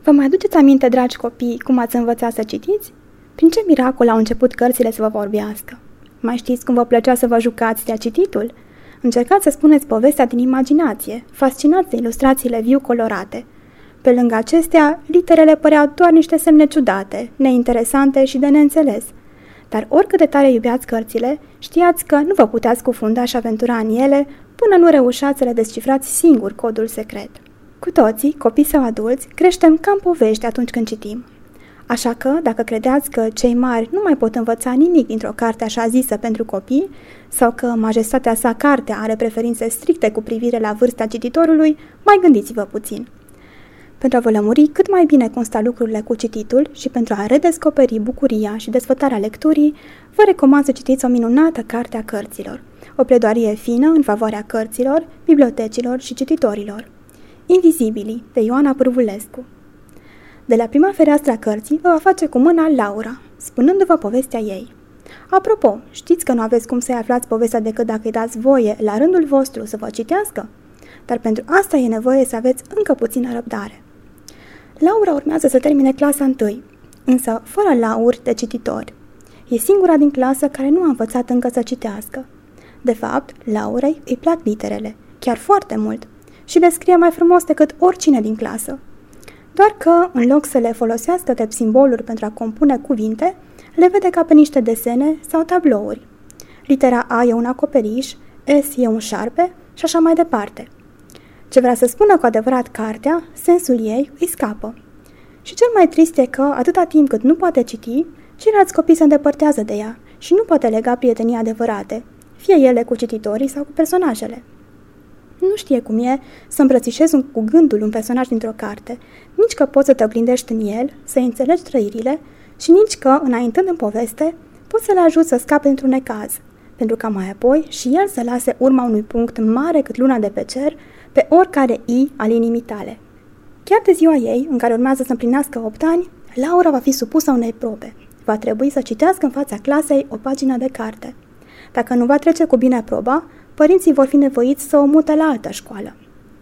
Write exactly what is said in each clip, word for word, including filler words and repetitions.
Vă mai aduceți aminte, dragi copii, cum ați învățat să citiți? Prin ce miracol au început cărțile să vă vorbească? Mai știți cum vă plăcea să vă jucați de-a cititul? Încercați să spuneți povestea din imaginație, fascinați de ilustrațiile viu colorate. Pe lângă acestea, literele păreau doar niște semne ciudate, neinteresante și de neînțeles. Dar oricât de tare iubeați cărțile, știați că nu vă puteați cufunda și aventura în ele până nu reușați să le descifrați singur codul secret. Cu toții, copii sau adulți, creștem ca în povești atunci când citim. Așa că, dacă credeați că cei mari nu mai pot învăța nimic dintr-o carte așa zisă pentru copii, sau că majestatea sa carte are preferințe stricte cu privire la vârsta cititorului, mai gândiți-vă puțin. Pentru a vă lămuri cât mai bine cum stau lucrurile cu cititul și pentru a redescoperi bucuria și desfătarea lecturii, vă recomand să citiți o minunată carte a cărților, o pledoarie fină în favoarea cărților, bibliotecilor și cititorilor. Invizibilii, de Ioana Pârvulescu. De la prima fereastră a cărții vă va face cu mâna Laura, spunându-vă povestea ei. Apropo, știți că nu aveți cum să-i aflați povestea decât dacă îi dați voie, la rândul vostru, să vă citească? Dar pentru asta e nevoie să aveți încă puțină răbdare. Laura urmează să termine clasa întâi, însă fără lauri de cititori. E singura din clasă care nu a învățat încă să citească. De fapt, Laurei îi plac literele, chiar foarte mult, și le scrie mai frumos decât oricine din clasă. Doar că, în loc să le folosească drept simboluri pentru a compune cuvinte, le vede ca pe niște desene sau tablouri. Litera A e un acoperiș, S e un șarpe și așa mai departe. Ce vrea să spună cu adevărat cartea, sensul ei îi scapă. Și cel mai trist e că, atâta timp cât nu poate citi, ceilalți copii se îndepărtează de ea și nu poate lega prietenii adevărate, fie ele cu cititorii sau cu personajele. Nu știe cum e să îmbrățișezi un, cu gândul un personaj dintr-o carte, nici că poți să te oglindești în el, să înțelegi trăirile și nici că, înaintând în poveste, poți să-l ajuți să scape într-un necaz, pentru ca mai apoi și el să lase urma unui punct mare cât luna de pe cer pe oricare i al inimii tale. Chiar de ziua ei, în care urmează să împlinească opt ani, Laura va fi supusă unei probe. Va trebui să citească în fața clasei o pagină de carte. Dacă nu va trece cu bine proba, părinții vor fi nevoiți să o mute la altă școală.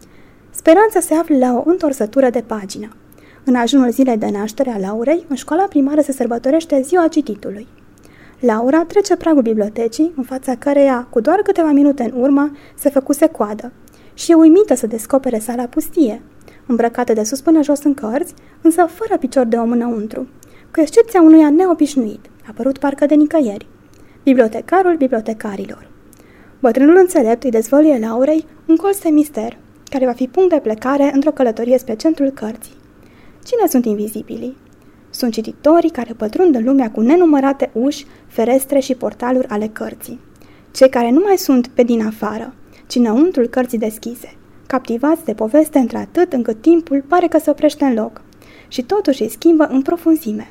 Speranța se află la o întorsătură de pagină. În ajunul zilei de naștere a Laurei, în școala primară se sărbătorește ziua cititului. Laura trece pragul bibliotecii, în fața căreia, cu doar câteva minute în urmă, se făcuse coadă și e uimită să descopere sala pustie, îmbrăcată de sus până jos în cărți, însă fără picior de om înăuntru, cu excepția unuia neobișnuit, apărut parcă de nicăieri, bibliotecarul bibliotecarilor. Bătrânul înțelept îi dezvăluie Laurei un colț de mister, care va fi punct de plecare într-o călătorie spre centrul cărții. Cine sunt invizibilii? Sunt cititorii care pătrund în lumea cu nenumărate uși, ferestre și portaluri ale cărții. Cei care nu mai sunt pe din afară, ci înăuntrul cărții deschise, captivați de poveste într-atât încât timpul pare că se oprește în loc și totuși îi schimbă în profunzime.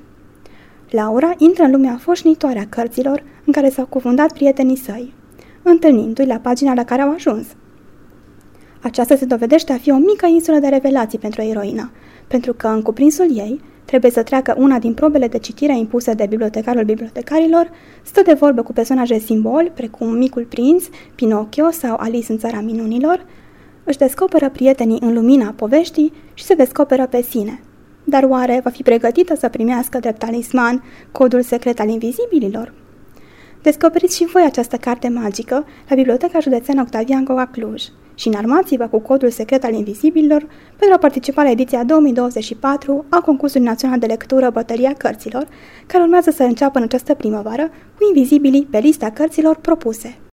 Laura intră în lumea foșnitoare a cărților în care s-au cufundat prietenii săi, întâlnindu-i la pagina la care au ajuns. Aceasta se dovedește a fi o mică insulă de revelații pentru eroină, pentru că în cuprinsul ei trebuie să treacă una din probele de citire impuse de bibliotecarul bibliotecarilor, stă de vorbă cu personaje simbol, precum Micul Prinț, Pinocchio sau Alice în Țara Minunilor, își descoperă prietenii în lumina poveștii și se descoperă pe sine. Dar oare va fi pregătită să primească drept talisman codul secret al invizibililor? Descoperiți și voi această carte magică la Biblioteca Județeană Octavian Goga Cluj și înarmați-vă cu codul secret al invizibililor pentru a participa la ediția două mii douăzeci și patru a Concursului Național de Lectură Bătălia Cărților, care urmează să înceapă în această primăvară cu invizibilii pe lista cărților propuse.